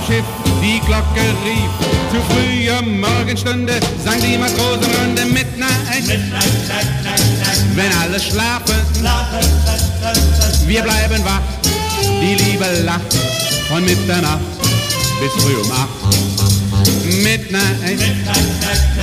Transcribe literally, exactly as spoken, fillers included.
Schiff die Glocke rief, zu früher Morgenstunde sang die Matrosenrunde Midnight, Midnight, night, night, night. Wenn alle schlafen, wir bleiben wach, die Liebe lacht von Mitternacht bis früh um acht. Midnight, Midnight, night,